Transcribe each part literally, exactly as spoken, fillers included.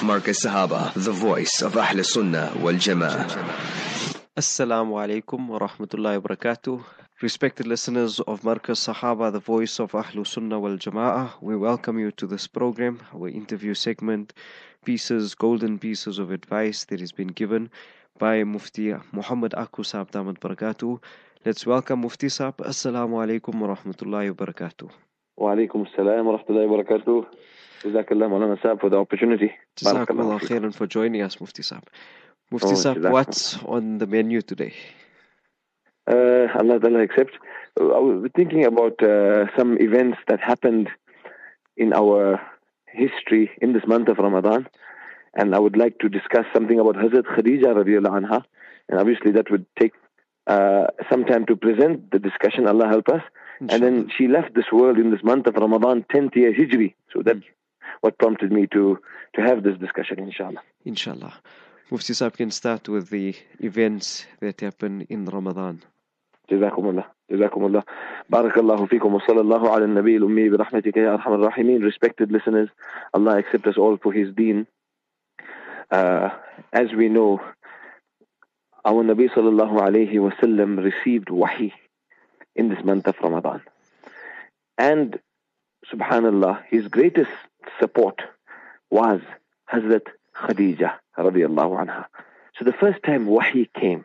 Marcus Sahaba, the voice of Ahl Sunnah wal Jama'ah. Assalamu alaikum wa rahmatullahi wa barakatuh. Respected listeners of Marcus Sahaba, the voice of Ahl Sunnah wal Jama'ah, we welcome you to this program, our interview segment, pieces, golden pieces of advice that has been given by Mufti Muhammad Aku Saab Damat Barakatuh. Let's welcome Mufti Saab. Assalamu alaikum wa rahmatullahi wa barakatuh. Wa alaikum assalam wa rahmatullahi wa barakatuh. Jazakallah Maulana Saab for the opportunity. Jazakallah khairan for joining us, Mufti Saab. Mufti Oh, Saab, Jazakallah. what's on the menu today? Uh, Allah Ta'ala accept. Uh, I was thinking about uh, some events that happened in our history in this month of Ramadan, and I would like to discuss something about Hazrat Khadija radiallahu anha, and obviously that would take uh, some time to present the discussion, Allah help us. And then she left this world in this month of Ramadan, tenth year Hijri. So that's what prompted me to, to have this discussion, inshallah. Inshallah. Mufti Saab can start with the events that happen in Ramadan. Jazakumullah. Jazakumullah. Barakallahu feekum wa sallallahu ala nabi al-ummi bi rahmatika ya arhamar rahimin. Respected listeners, Allah accept us all for His deen. Uh, as we know, our Nabi sallallahu alayhi wa sallam received wahi in this month of Ramadan. And subhanallah, his greatest support was Hazrat Khadija radiallahu anha. So the first time wahi came,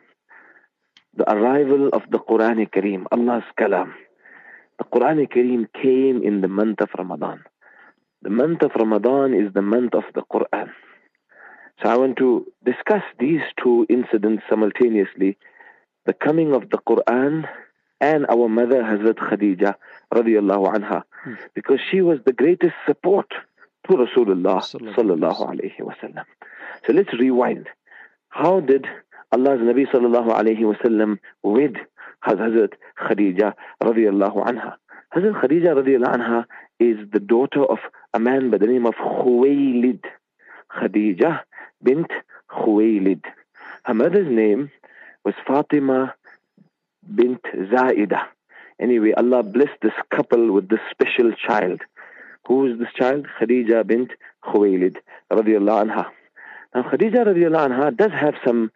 the arrival of the Quran Kareem, Allah's kalam, the Quran Kareem came in the month of Ramadan. The month of Ramadan is the month of the Quran. So I want to discuss these two incidents simultaneously, the coming of the Quran and our mother Hazrat Khadija radiallahu anha, hmm. because she was the greatest support to Rasulullah sallallahu alayhi wa sallam. So let's rewind. How did Allah's Nabi sallallahu alayhi wa sallam wed Hazrat Khadija radiallahu anha? Hazrat Khadija radiallahu anha is the daughter of a man by the name of Khuwaylid. Khadija bint Khuwaylid. Her mother's name was Fatima bint Zaida. Anyway, Allah blessed this couple with this special child. Who is this child? Khadija bint Khuwaylid radiallahu anha. Now Khadija radiallahu anha does have some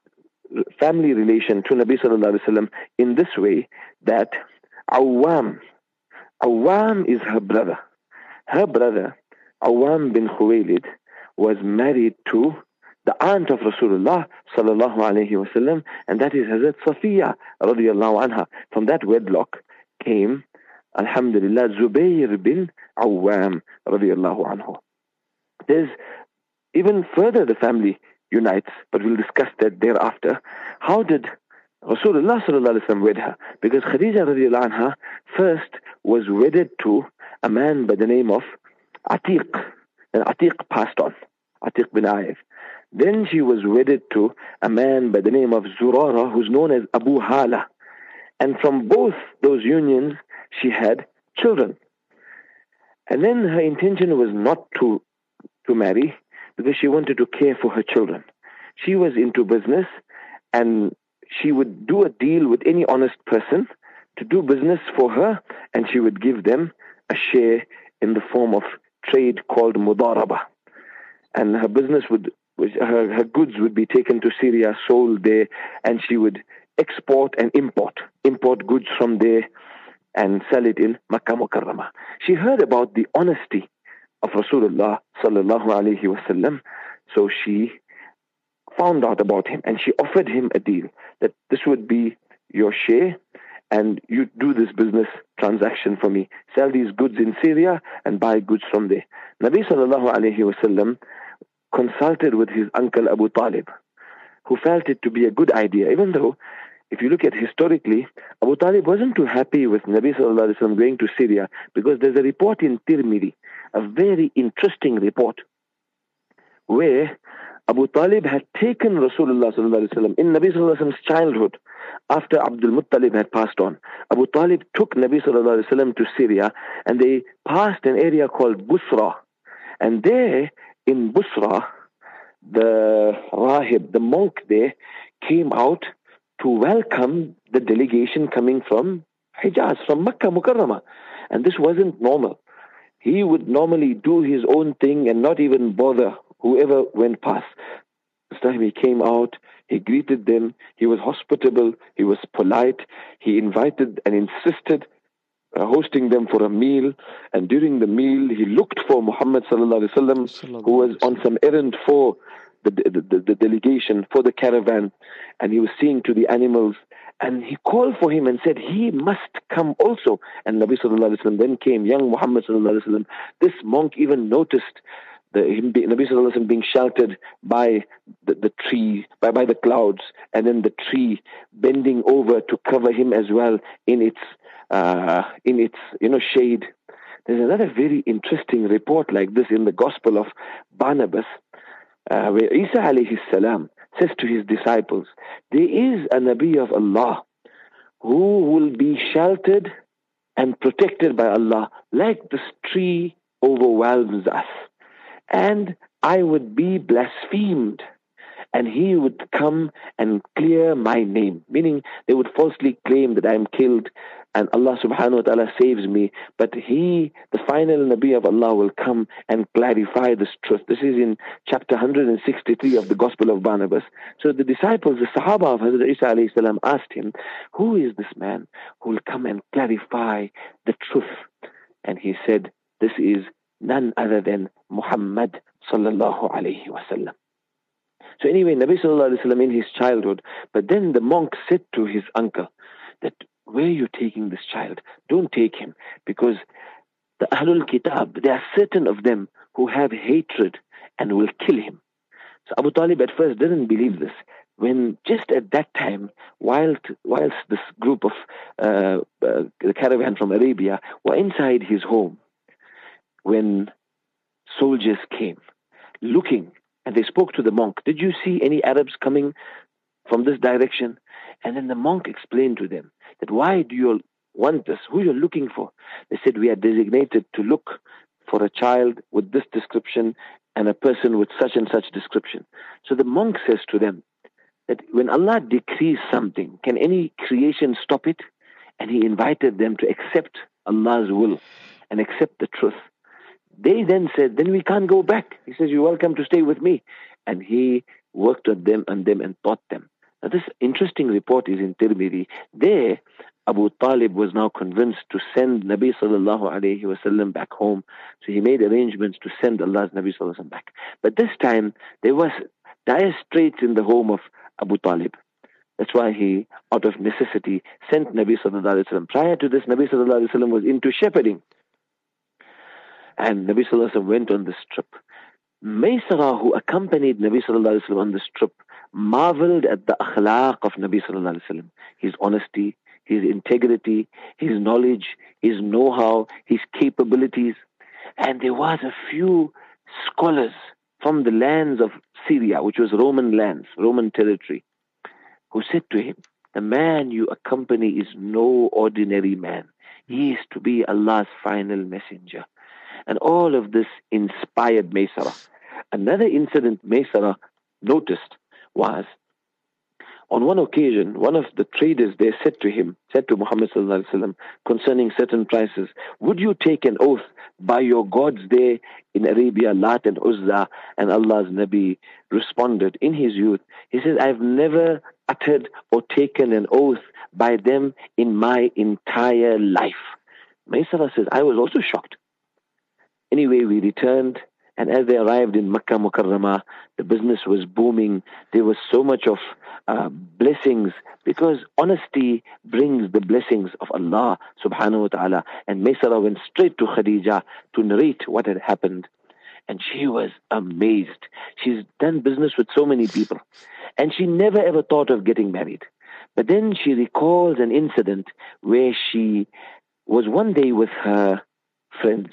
family relation to Nabi sallallahu alayhi wa sallam in this way that Awam, Awam is her brother. Her brother, Awam bin Khuwaylid, was married to the aunt of Rasulullah sallallahu alayhi wa sallam, and that is Hazrat Safiya radiallahu anha. From that wedlock came, alhamdulillah, Zubayr bin Awam radiallahu anhu. There's even further the family unites, but we'll discuss that thereafter. How did Rasulullah sallallahu alayhi wa sallam wed her? Because Khadija radiallahu anha first was wedded to a man by the name of Atiq, and Atiq passed on, Atiq bin Aif. Then she was wedded to a man by the name of Zurara, who's known as Abu Hala. And from both those unions, she had children. And then her intention was not to, to marry, because she wanted to care for her children. She was into business, and she would do a deal with any honest person to do business for her, and she would give them a share in the form of trade called mudaraba. And her business would, her, her goods would be taken to Syria, sold there, and she would export and import, import goods from there and sell it in Makkah Mukarramah. She heard about the honesty of Rasulullah sallallahu alayhi wa sallam, so she found out about him, and she offered him a deal that this would be your share, and you do this business transaction for me. Sell these goods in Syria and buy goods from there. Nabi sallallahu alayhi wa sallam consulted with his uncle Abu Talib, who felt it to be a good idea, even though if you look at historically, Abu Talib wasn't too happy with Nabi sallallahu alayhi wa sallam going to Syria, because there's a report in Tirmidhi, a very interesting report, where Abu Talib had taken Rasulullah sallallahu alayhi wa sallam in Nabi sallallahu alayhi wa sallam's childhood, after Abdul Muttalib had passed on. Abu Talib took Nabi sallallahu alayhi wa sallam to Syria, and they passed an area called Busra. And there, in Busra, the Rahib, the monk there, came out to welcome the delegation coming from Hijaz, from Makkah Mukarramah. And this wasn't normal. He would normally do his own thing and not even bother whoever went past. This time he came out, he greeted them, he was hospitable, he was polite, he invited and insisted uh, hosting them for a meal, and during the meal he looked for Muhammad sallallahu alaihi wasallam, who was on some errand for the, the, the, the delegation, for the caravan, and he was seeing to the animals, and he called for him and said he must come also. And Nabi sallallahu alaihi wasallam then came, young Muhammad sallallahu alaihi wasallam. This monk even noticed the him be, Nabi sallallahu alaihi wasallam being sheltered by the, the tree, by, by the clouds, and then the tree bending over to cover him as well in its uh, in its you know shade. There's another very interesting report like this in the Gospel of Barnabas, uh, where Isa alayhi salam says to his disciples, there is a Nabi of Allah who will be sheltered and protected by Allah like this tree overwhelms us. And I would be blasphemed, and he would come and clear my name. Meaning they would falsely claim that I am killed and Allah subhanahu wa ta'ala saves me. But he, the final Nabi of Allah, will come and clarify this truth. This is in chapter one hundred sixty-three of the Gospel of Barnabas. So the disciples, the Sahaba of Hazrat Isa alayhi salam, asked him, who is this man who will come and clarify the truth? And he said, this is none other than Muhammad sallallahu alayhi wasallam. So anyway, Nabi sallallahu alayhi wasallam in his childhood, but then the monk said to his uncle that, where are you taking this child? Don't take him, because the Ahlul Kitab, there are certain of them who have hatred and will kill him. So Abu Talib at first didn't believe this. When just at that time, whilst, whilst this group of uh, uh, the caravan from Arabia were inside his home, when soldiers came looking, and they spoke to the monk, did you see any Arabs coming from this direction? And then the monk explained to them that, why do you want this? Who you're looking for? They said, we are designated to look for a child with this description and a person with such and such description. So the monk says to them that when Allah decrees something, can any creation stop it? And he invited them to accept Allah's will and accept the truth. They then said, then we can't go back. He says, you're welcome to stay with me. And he worked on them and them and taught them. Now this interesting report is in Tirmidhi. There, Abu Talib was now convinced to send Nabi sallallahu alayhi wasallam back home. So he made arrangements to send Allah's Nabi sallallahu alayhi wasallam back. But this time, there was dire straits in the home of Abu Talib. That's why he, out of necessity, sent Nabi sallallahu alayhi wasallam. Prior to this, Nabi sallallahu alayhi wasallam was into shepherding. And Nabi sallallahu alayhi wasallam went on this trip. Maysara, who accompanied Nabi sallallahu alayhi wasallam on this trip, marveled at the akhlaq of Nabi sallallahu alayhi wasallam. His honesty, his integrity, his knowledge, his know-how, his capabilities. And there was a few scholars from the lands of Syria, which was Roman lands, Roman territory, who said to him, the man you accompany is no ordinary man. He is to be Allah's final messenger. And all of this inspired Maysara. Another incident Maysara noticed was, on one occasion, one of the traders there said to him, said to Muhammad sallallahu alaihi wasallam, concerning certain prices, would you take an oath by your gods there in Arabia, Lat and Uzza? And Allah's Nabi responded in his youth, he says, I've never uttered or taken an oath by them in my entire life. Maysara says, I was also shocked. Anyway, we returned, and as they arrived in Makkah Mukarramah, the business was booming. There was so much of uh, blessings, because honesty brings the blessings of Allah subhanahu wa ta'ala. And Maysara went straight to Khadija to narrate what had happened. And she was amazed. She's done business with so many people, and she never ever thought of getting married. But then she recalls an incident where she was one day with her friends.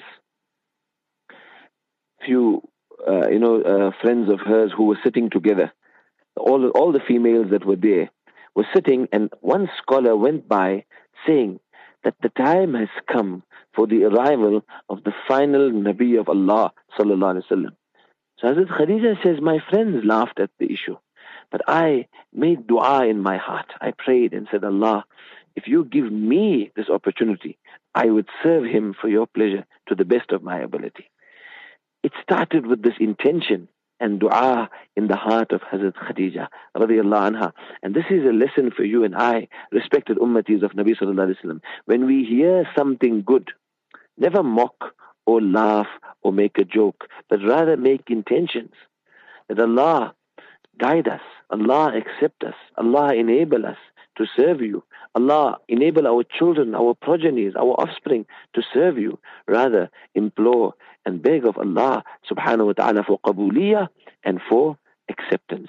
Few, uh, you know, uh, friends of hers who were sitting together. All, all the females that were there were sitting, and one scholar went by saying that the time has come for the arrival of the final Nabi of Allah sallallahu alaihi wasallam. So Hazrat Khadija says, my friends laughed at the issue, but I made dua in my heart. I prayed and said, Allah, if you give me this opportunity, I would serve him for your pleasure to the best of my ability. It started with this intention and dua in the heart of Hazrat Khadija radiallahu anha. And this is a lesson for you and I, respected ummatis of Nabi sallallahu alaihi wasallam. When we hear something good, never mock or laugh or make a joke, but rather make intentions that Allah guide us, Allah accept us, Allah enable us to serve you, Allah enable our children, our progenies, our offspring to serve you. Rather implore and beg of Allah subhanahu wa ta'ala for qabuliyah and for acceptance.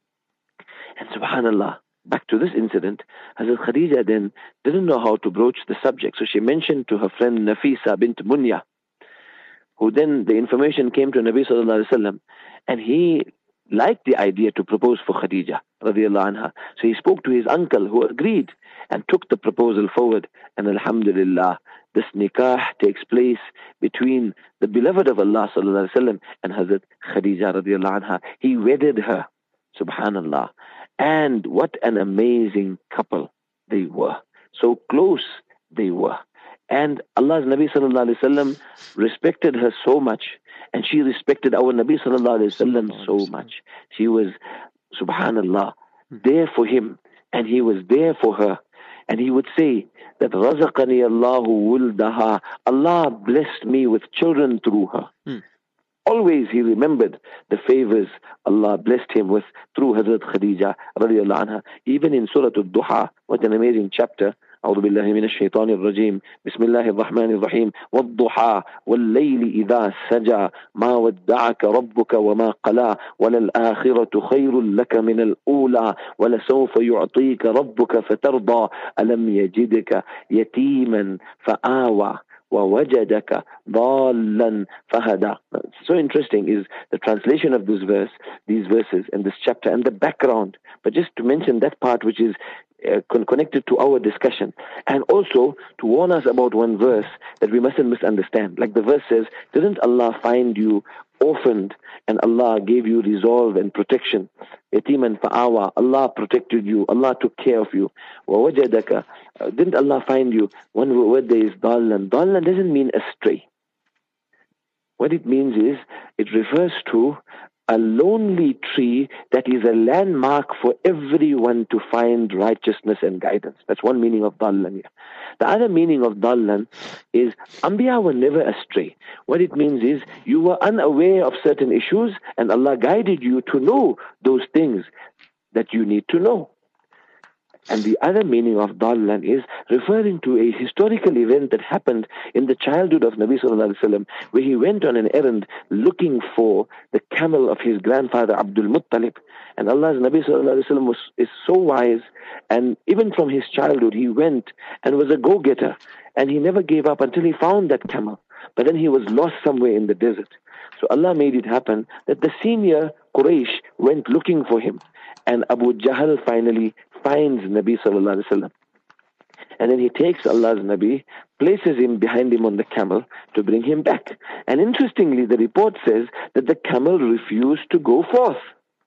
And subhanallah, back to this incident, Hazrat Khadija then didn't know how to broach the subject. So she mentioned to her friend Nafisa bint Munya, who then the information came to Nabi sallallahu alaihi wasallam, and he liked the idea to propose for Khadija radiallahu anha. So he spoke to his uncle, who agreed and took the proposal forward. And alhamdulillah, this nikah takes place between the beloved of Allah sallallahu alaihi wasallam and Hazrat Khadija radiallahu anha. He wedded her, subhanallah. And what an amazing couple they were. So close they were. And Allah's Nabi sallallahu alaihi wasallam respected her so much, and she respected our Nabi sallallahu alaihi wasallam so much. She was, subhanallah, there for him, and he was there for her. And he would say that razaqani Allahu wuldaha, Allah blessed me with children through her. Hmm. Always he remembered the favors Allah blessed him with through Hazrat Khadija radiallahu anha. Even in Surah Al-Duha, what an amazing chapter. أعوذ بالله من الشيطان الرجيم بسم الله الرحمن الرحيم والضحى والليل إذا سجى ما ودعك ربك وما قلى وللآخرة خير لك من الأولى ولسوف يعطيك ربك فترضى ألم يجدك يتيما فآوى وَوَجَدَكَ ضَالًّا فَهَدَى. So interesting is the translation of this verse, these verses and this chapter and the background. But just to mention that part which is uh, con- connected to our discussion, and also to warn us about one verse that we mustn't misunderstand. Like the verse says, didn't Allah find you orphaned and Allah gave you resolve and protection? Yatiman fa'awa, Allah protected you, Allah took care of you. وَوَجَدَكَ, uh, didn't Allah find you? One word there is dallan. Dallan doesn't mean astray. What it means is, it refers to a lonely tree that is a landmark for everyone to find righteousness and guidance. That's one meaning of dallan here. The other meaning of dallan is Anbiya were never astray. What it means is you were unaware of certain issues and Allah guided you to know those things that you need to know. And the other meaning of dallan is referring to a historical event that happened in the childhood of Nabi sallallahu alaihi wasallam, where he went on an errand looking for the camel of his grandfather Abdul Muttalib. And Allah's Nabi sallallahu alaihi wasallam was is so wise, and even from his childhood he went and was a go-getter, and he never gave up until he found that camel. But then he was lost somewhere in the desert. So Allah made it happen that the senior Quraysh went looking for him, and Abu Jahl finally finds Nabi sallallahu alaihi wasallam. And then he takes Allah's Nabi, places him behind him on the camel to bring him back. And interestingly, the report says that the camel refused to go forth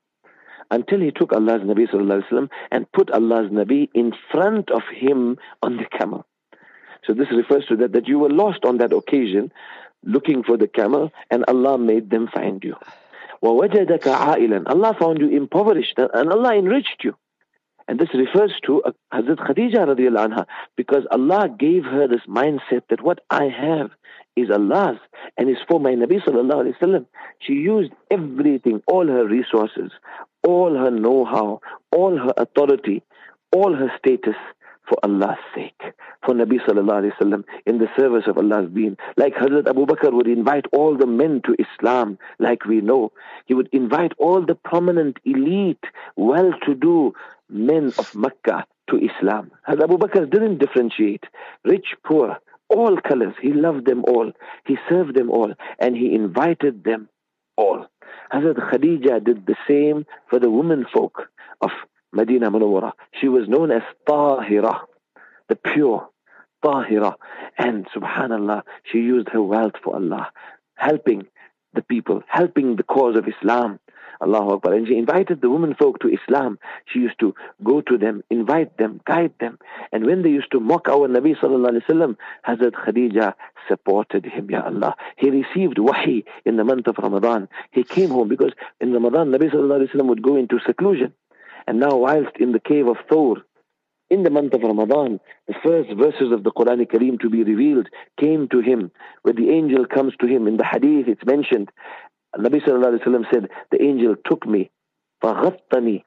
until he took Allah's Nabi sallallahu alaihi wasallam and put Allah's Nabi in front of him on the camel. So this refers to that, that you were lost on that occasion looking for the camel, and Allah made them find you. وَوَجَدَكَ عَائِلًا, Allah found you impoverished, and Allah enriched you. And this refers to uh, Hazrat Khadija radiallahu anha, because Allah gave her this mindset that what I have is Allah's and is for my Nabi sallallahu alaihi wasallam. She used everything, all her resources, all her know-how, all her authority, all her status for Allah's sake, for Nabi sallallahu alaihi wasallam, in the service of Allah's deen. Like Hazrat Abu Bakr would invite all the men to Islam, like we know. He would invite all the prominent, elite, well-to-do men of Mecca to Islam. Hazrat Abu Bakr didn't differentiate, rich, poor, all colors. He loved them all. He served them all, and he invited them all. Hazrat Khadija did the same for the women folk of Medina Munawwara. She was known as Tahira, the pure, Tahira. And subhanallah, she used her wealth for Allah, helping the people, helping the cause of Islam. Allahu Akbar. And she invited the women folk to Islam. She used to go to them, invite them, guide them. And when they used to mock our Nabi sallallahu alayhi wa sallam, Hazrat Khadija supported him, Ya Allah. He received wahi in the month of Ramadan. He came home because in Ramadan, Nabi sallallahu alayhi wa sallam would go into seclusion. And now whilst in the cave of Thawr, in the month of Ramadan, the first verses of the Quran Kareem to be revealed came to him, where the angel comes to him. In the hadith it's mentioned, Nabi sallallahu alayhi wa sallam said, the angel took me, فَغَطَّنِي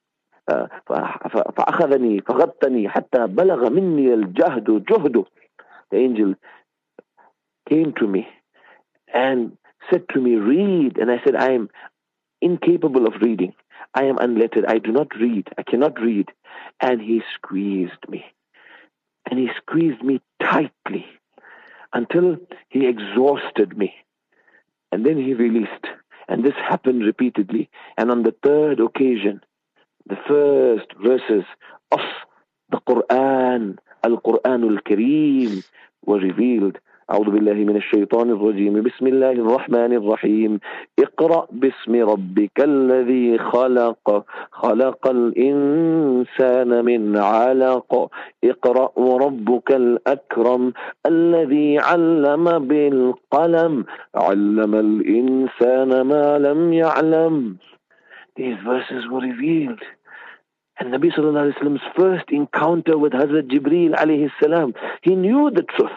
فَأَخَذَنِي فَغَطَّنِي حَتَّى بَلَغَ مِنِّي الْجَهْدُ جُهْدُ. The angel came to me and said to me, read. And I said, I am incapable of reading. I am unlettered. I do not read. I cannot read. And he squeezed me. And he squeezed me tightly until he exhausted me. And then he released. And this happened repeatedly. And on the third occasion, the first verses of the Quran, Al-Quran Al-Kareem, were revealed. أعوذ بالله من الشيطان الرجيم بسم الله الرحمن الرحيم اقرأ باسم ربك الذي خلق خلق الإنسان من علق اقرأ وربك الأكرم الذي علم بالقلم علم الإنسان ما لم يعلم. These verses were revealed. And Nabi sallallahu alayhi wa sallam's first encounter with Hazrat Jibreel alayhi salam, he knew the truth.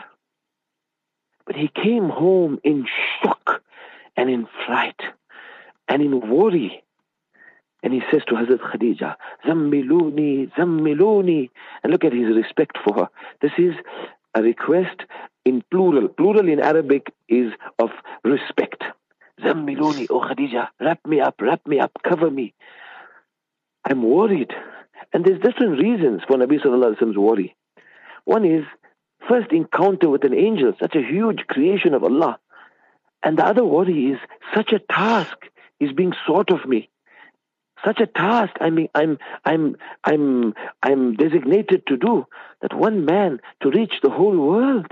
But he came home in shock and in fright and in worry. And he says to Hazrat Khadija, Zammiluni, Zammiluni. And look at his respect for her. This is a request in plural. Plural in Arabic is of respect. Zammiluni, oh Khadija, wrap me up, wrap me up, cover me. I'm worried. And there's different reasons for Nabi sallallahu alayhi wa sallam's worry. One is, first encounter with an angel, such a huge creation of Allah. And the other worry is, such a task is being sought of me. Such a task I mean, I'm, I'm, I'm, I'm designated to do, that one man to reach the whole world.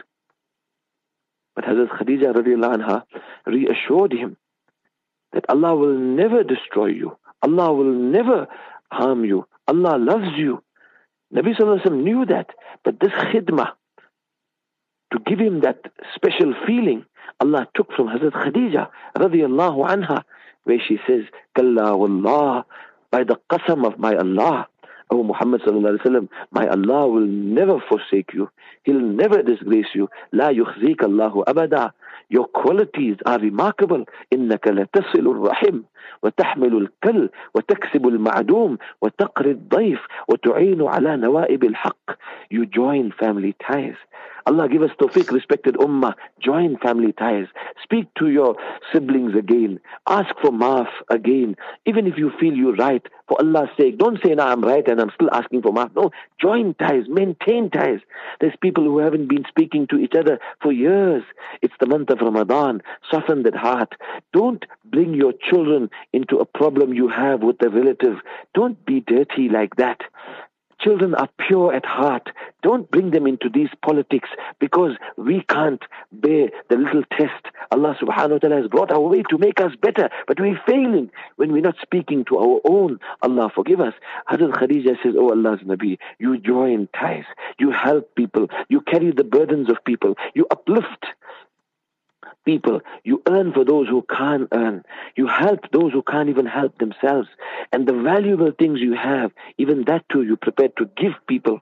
But Hazrat Khadija radiallahu anha reassured him that Allah will never destroy you. Allah will never harm you. Allah loves you. Nabi sallallahu alaihi wasallam knew that. But this khidmah, to give him that special feeling, Allah took from Hazrat Khadija radiallahu anha, where she says, Kalla wallah, by the qasam of my Allah, O Muhammad sallallahu alaihi wasallam, my Allah will never forsake you. He'll never disgrace you. La yukhzik Allahu abada. Your qualities are remarkable. إنك لتصل الرحم وتحمل الكل وتكسب المعدوم وتقري الضيف وتعين على نوائب الحق. You join family ties. Allah give us tawfiq, respected ummah. Join family ties. Speak to your siblings again. Ask for maaf again. Even if you feel you're right, for Allah's sake, don't say, no, I'm right and I'm still asking for maaf. No, join ties, maintain ties. There's people who haven't been speaking to each other for years. It's the month of Ramadan. Soften that heart. Don't bring your children into a problem you have with a relative. Don't be dirty like that. Children are pure at heart. Don't bring them into these politics, because we can't bear the little test Allah subhanahu wa ta'ala has brought our way to make us better. But we're failing when we're not speaking to our own. Allah forgive us. Hazrat Khadija says, oh Allah's Nabi, you join ties. You help people. You carry the burdens of people. You uplift people. You earn for those who can't earn. You help those who can't even help themselves. And the valuable things you have, even that too, you're prepared to give people.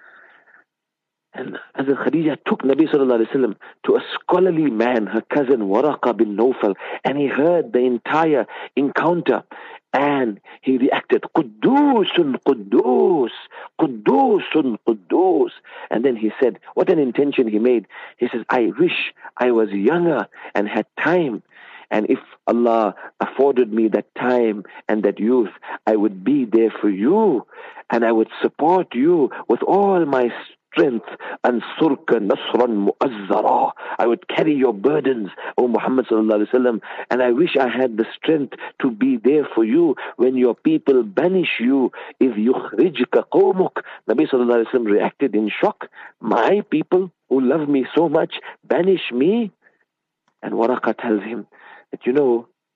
And Hazrat Khadija took Nabi sallallahu alayhi wa sallam to a scholarly man, her cousin Waraqa bin Nawfal, and he heard the entire encounter. And he reacted, Quddusun, Quddus, Quddusun, Quddus. And then he said, what an intention he made. He says, I wish I was younger and had time. And if Allah afforded me that time and that youth, I would be there for you. And I would support you with all my strength. Ansurka nasran mu'azzara. I would carry your burdens, O Muhammad sallallahu alaihi wasallam. And I wish I had the strength to be there for you when your people banish you. If yukhrijka qawmuk. Nabi sallallahu alaihi wasallam reacted in shock. My people who love me so much banish me. And Waraqa tells him that, you know,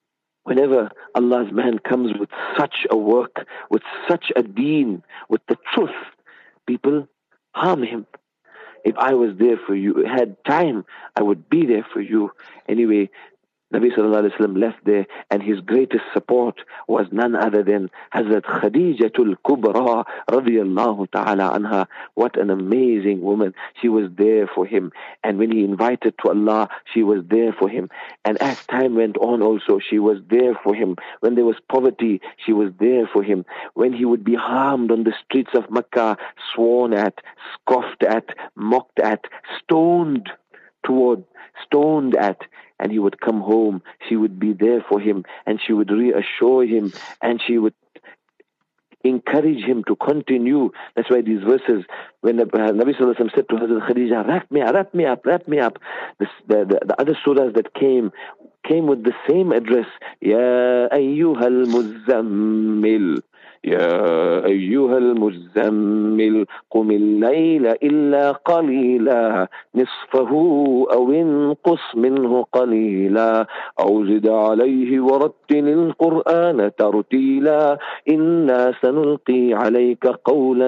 Whenever Allah's man comes with such a work, with such a deen, with the truth, people harm him. If I was there for you, had time, I would be there for you. Anyway, Nabi sallallahu alayhi wa sallam left there, and his greatest support was none other than Hazrat Khadijatul Kubra radiyallahu ta'ala anha. What an amazing woman. She was there for him. And when he invited to Allah, she was there for him. And as time went on also, she was there for him. When there was poverty, she was there for him. When he would be harmed on the streets of Makkah, sworn at, scoffed at, mocked at, stoned toward, stoned at, and he would come home, she would be there for him, and she would reassure him, and she would encourage him to continue. That's why these verses, when the, uh, Nabi Sallallahu Alaihi Wasallam said to Hazrat Khadija, wrap me up, wrap me up, wrap me up. This, the, the, the other surahs that came, came with the same address. Ya ayyuhal muzammil. يا أيها المزمل قم الليل إلا قليلا نصفه أو انقص منه قليلا أو زد عليه ورتل القرآن ترتيلا إنا سنلقي عليك قولا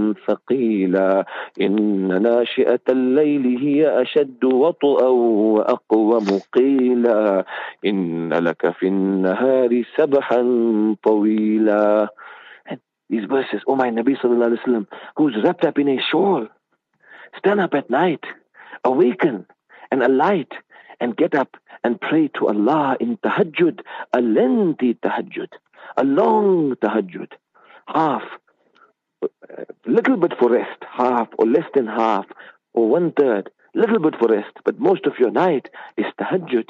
ثقيلا إن ناشئة الليل هي أشد وطئا وأقوم قيلا إن لك في النهار سبحا طويلا. These verses, oh my Nabi Sallallahu Alaihi Wasallam, who's wrapped up in a shawl, stand up at night, awaken and alight, and get up and pray to Allah in tahajjud, a lengthy tahajjud, a long tahajjud, half, a little bit for rest, half or less than half, or one third, little bit for rest, but most of your night is tahajjud.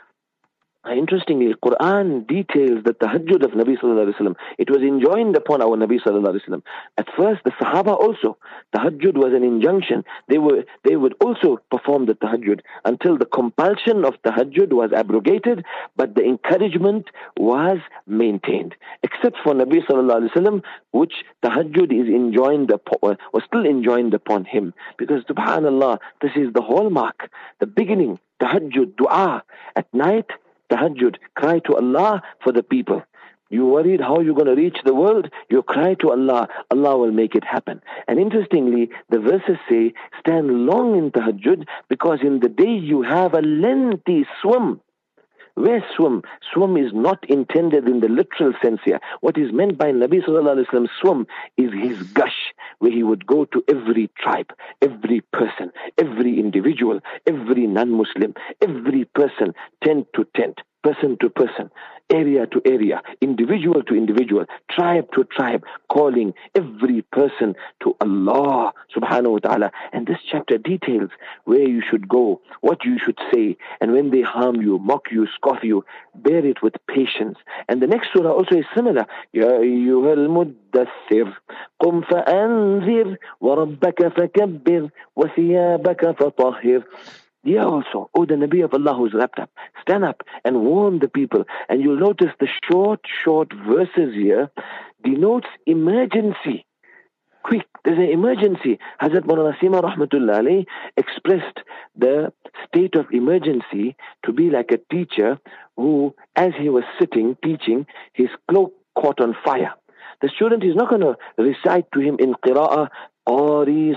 Interestingly, Quran details the tahajjud of Nabi Sallallahu Alaihi Wasallam. It was enjoined upon our Nabi Sallallahu Alaihi Wasallam. At first, the Sahaba also, tahajjud was an injunction. They were they would also perform the tahajjud until the compulsion of tahajjud was abrogated, but the encouragement was maintained. Except for Nabi Sallallahu Alaihi Wasallam, which tahajjud is enjoined upon, was still enjoined upon him. Because subhanallah, this is the hallmark, the beginning, tahajjud, dua, at night, tahajjud, cry to Allah for the people. You worried how you're going to reach the world? You cry to Allah, Allah will make it happen. And interestingly, the verses say, stand long in tahajjud, because in the day you have a lengthy swim. Where swim? Swim is not intended in the literal sense here. What is meant by Nabi Sallallahu Alaihi Wasallam swim is his gush, where he would go to every tribe, every person, every individual, every non-Muslim, every person, tent to tent, person to person, area to area, individual to individual, tribe to tribe, calling every person to Allah subhanahu wa ta'ala. And this chapter details where you should go, what you should say, and when they harm you, mock you, scoff you, bear it with patience. And the next surah also is similar. Ya ayyuhal muddathir qum fa'anzir wa rabbaka fakabbir wa thiyabaka fatahhir. Yeah, also, oh, the Nabi of Allah who's wrapped up, stand up and warn the people. And you'll notice the short, short verses here denotes emergency. Quick, there's an emergency. Hazrat Maulana Sima Rahmatullah alayhi expressed the state of emergency to be like a teacher who, as he was sitting teaching, his cloak caught on fire. The student is not going to recite to him in qira'ah, Qari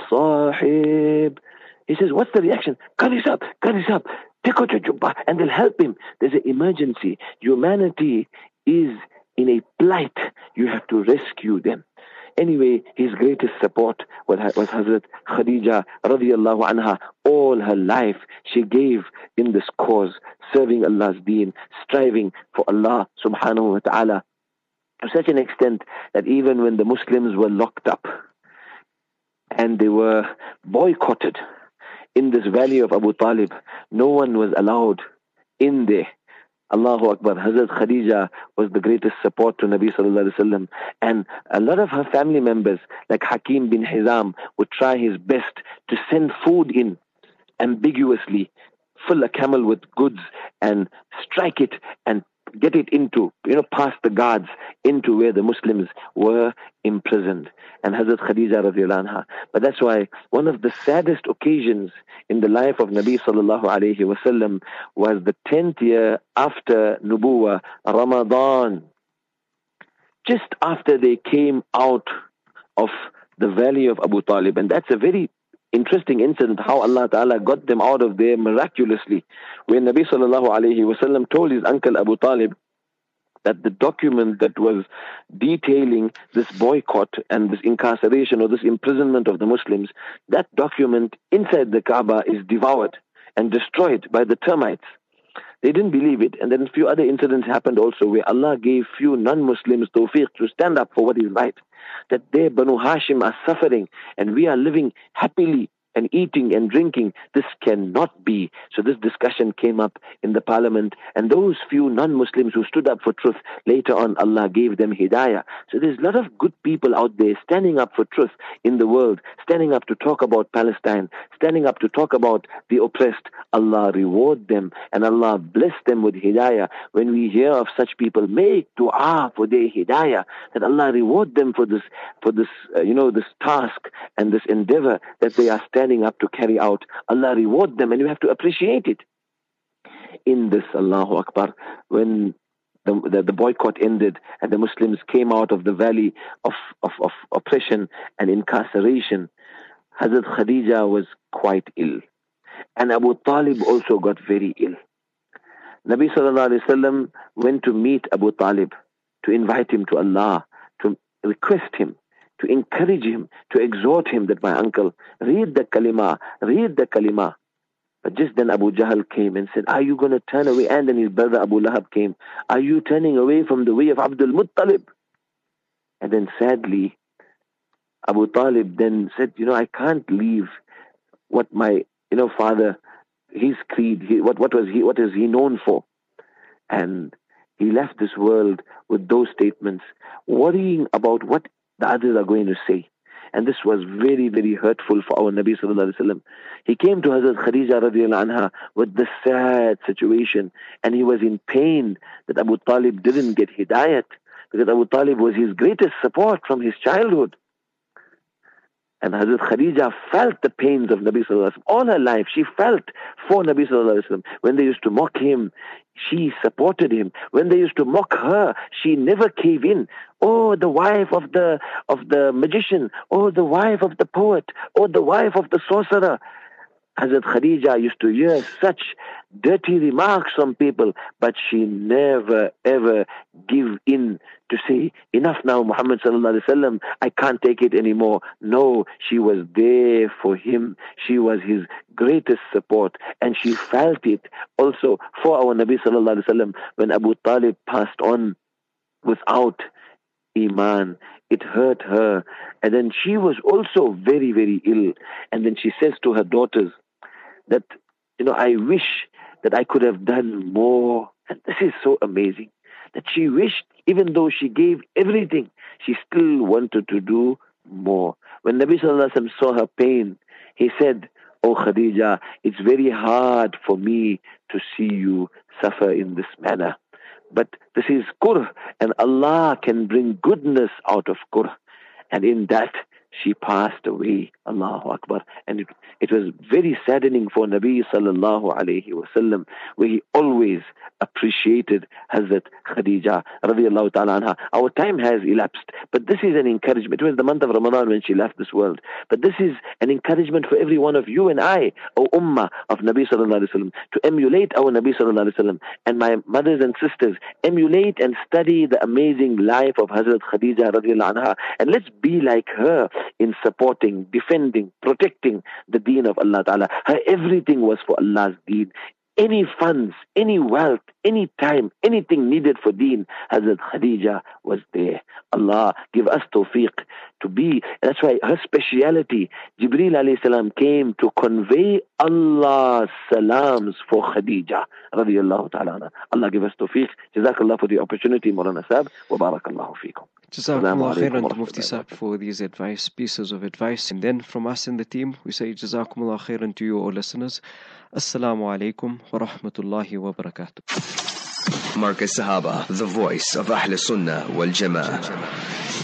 Sahib. He says, what's the reaction? Cut this up, cut this up, take out your jubbah, and they'll help him. There's an emergency. Humanity is in a plight. You have to rescue them. Anyway, his greatest support was, was Hazrat Khadija radiyallahu anha. All her life she gave in this cause, serving Allah's deen, striving for Allah subhanahu wa ta'ala, to such an extent that even when the Muslims were locked up and they were boycotted in this valley of Abu Talib, no one was allowed in there. Allahu Akbar. Hazrat Khadija was the greatest support to Nabi Sallallahu Alaihi Wasallam. And a lot of her family members, like Hakim bin Hizam, would try his best to send food in ambiguously, fill a camel with goods and strike it and get it into, you know, past the guards into where the Muslims were imprisoned. And Hazrat Khadija radiallahu anha. But that's why one of the saddest occasions in the life of Nabi sallallahu alayhi wasallam was the tenth year after Nubuwah, Ramadan. Just after they came out of the valley of Abu Talib. And that's a very interesting incident, how Allah Ta'ala got them out of there miraculously. When Nabi sallallahu alayhi wasallam told his uncle Abu Talib that the document that was detailing this boycott and this incarceration or this imprisonment of the Muslims, that document inside the Kaaba is devoured and destroyed by the termites. They didn't believe it. And then a few other incidents happened also where Allah gave few non-Muslims tawfiq to stand up for what is right. That their Banu Hashim are suffering and we are living happily and eating and drinking. This cannot be. So this discussion came up in the parliament, and those few non-Muslims who stood up for truth, later on Allah gave them hidayah. So there's a lot of good people out there standing up for truth in the world, standing up to talk about Palestine, standing up to talk about the oppressed. Allah reward them and Allah bless them with hidayah. When we hear of such people, make dua for their hidayah, that Allah reward them for this, for this, uh, you know, this task and this endeavor that they are standing standing up to carry out. Allah reward them, and you have to appreciate it. In this, Allahu Akbar, when the, the, the boycott ended and the Muslims came out of the valley of, of, of oppression and incarceration, Hazrat Khadija was quite ill. And Abu Talib also got very ill. Nabi Sallallahu Alaihi Wasallam went to meet Abu Talib, to invite him to Allah, to request him, to encourage him, to exhort him that, my uncle, read the kalima, read the kalima. But just then Abu Jahl came and said, are you going to turn away? And then his brother Abu Lahab came. Are you turning away from the way of Abdul Muttalib? And then sadly, Abu Talib then said, you know, I can't leave what my, you know, father, his creed, he, what, what was he, what is he known for? And he left this world with those statements, worrying about what the others are going to say. And this was very, very hurtful for our Nabi Sallallahu Alaihi Wasallam. He came to Hazrat Khadija radiallahu anha with this sad situation, and he was in pain that Abu Talib didn't get hidayat, because Abu Talib was his greatest support from his childhood. And Hazrat Khadija felt the pains of Nabi Sallallahu Alaihi Wasallam. All her life, she felt for Nabi Sallallahu Alaihi Wasallam. When they used to mock him, she supported him. When they used to mock her, she never gave in. Oh, the wife of the of the magician. Oh, the wife of the poet. Oh, the wife of the sorcerer. Hazrat Khadija used to hear such dirty remarks from people, but she never ever give in to say, enough now, Muhammad Sallallahu Alaihi Wasallam, I can't take it anymore. No, she was there for him. She was his greatest support, and she felt it also for our Nabi Sallallahu Alaihi Wasallam when Abu Talib passed on without Iman. It hurt her, and then she was also very, very ill. And then she says to her daughters that, you know, I wish that I could have done more. And this is so amazing, that she wished, even though she gave everything, she still wanted to do more. When Nabi Sallallahu Alaihi Wasallam saw her pain, he said, oh Khadija, it's very hard for me to see you suffer in this manner. But this is kurh, and Allah can bring goodness out of kurh. And in that, she passed away. Allahu Akbar. And it, it was very saddening for Nabi Sallallahu Alaihi Wasallam, where he always appreciated Hazrat Khadija radiallahu ta'ala anha. Our time has elapsed, but this is an encouragement. It was the month of Ramadan when she left this world. But this is an encouragement for every one of you and I, O Ummah of Nabi Sallallahu Alaihi Wasallam, to emulate our Nabi Sallallahu Alaihi Wasallam. And my mothers and sisters, emulate and study the amazing life of Hazrat Khadija radiallahu anha. And let's be like her in supporting, defending, protecting the deen of Allah Ta'ala. Her everything was for Allah's deen. Any funds, any wealth, any time, anything needed for deen, Hazrat Khadija was there. Allah give us tawfiq to be. That's why her speciality, Jibreel alayhi salam came to convey Allah's salams for Khadija radiyallahu ta'ala. Allah give us tawfiq. Jazakallah for the opportunity, Maulana Sahib. Wa barakallahu feekum. Jazakumullah khairan to Mufti Sahib for these advice, pieces of advice. And then from us in the team, we say Jazakumullah khairan to you, all listeners. Assalamu alaikum wa rahmatullahi wa barakatuh. Markaz Sahaba, the voice of Ahl Sunnah wal Jama'ah.